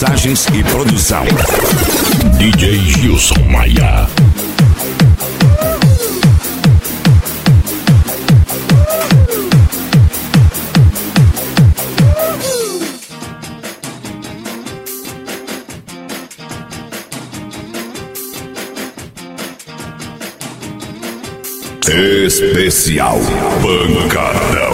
mixagens e produção. DJ Gilson Maia. Especial Pancadão.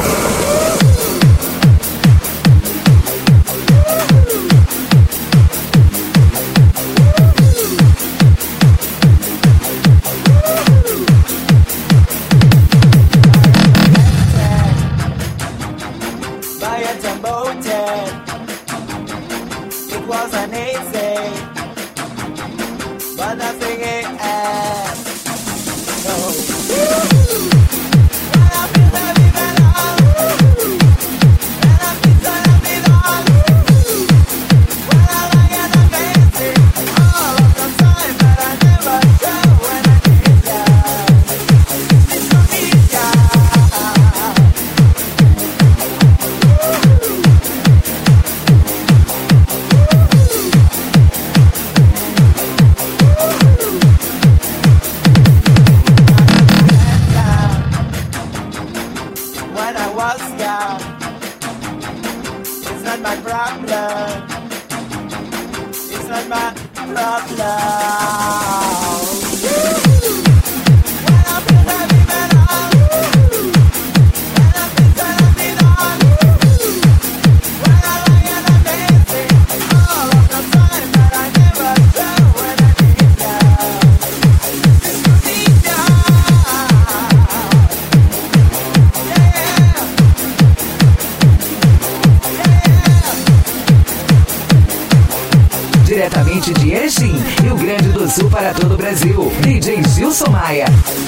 Diretamente de Erechim, Rio Grande do Sul para todo o Brasil, DJ Gilson Maia.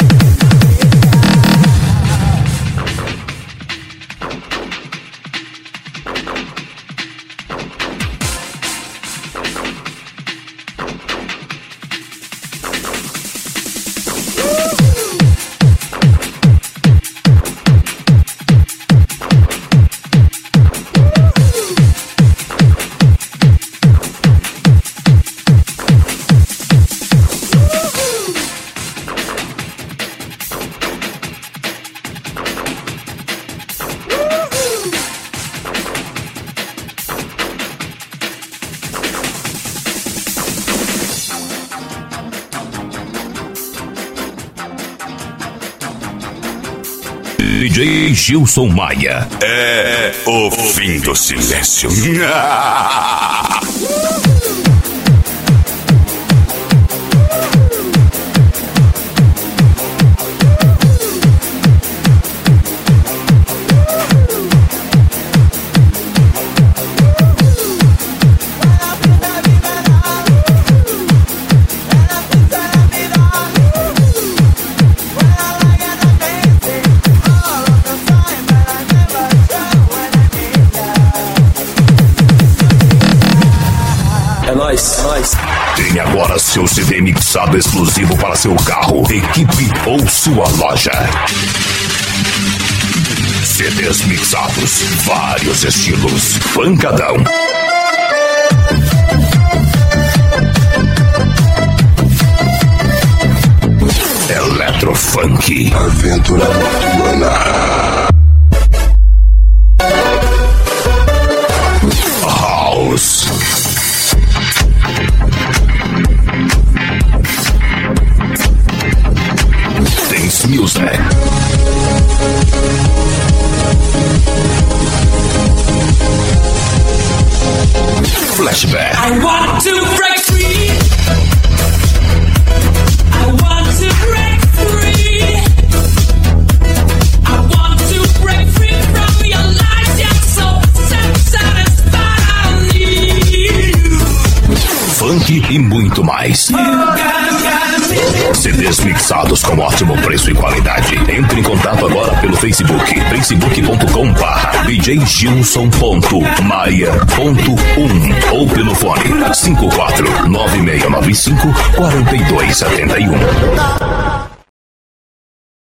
DJ Gilson Maia é o fim do silêncio. É nóis. Tem agora seu CD mixado exclusivo para seu carro, equipe ou sua loja. CDs mixados, vários estilos. Pancadão. Eletrofunk. Aventura noturna. House. Dance music. Flashback. I want to break free. I want to break free. I want to break free from your lies. You're so satisfied. I need you. Funk e muito mais. CDs mixados com ótimo preço e qualidade. Entre em contato agora pelo Facebook, facebook.com/djgilson.maia.1 ou pelo fone 54 9695 4271.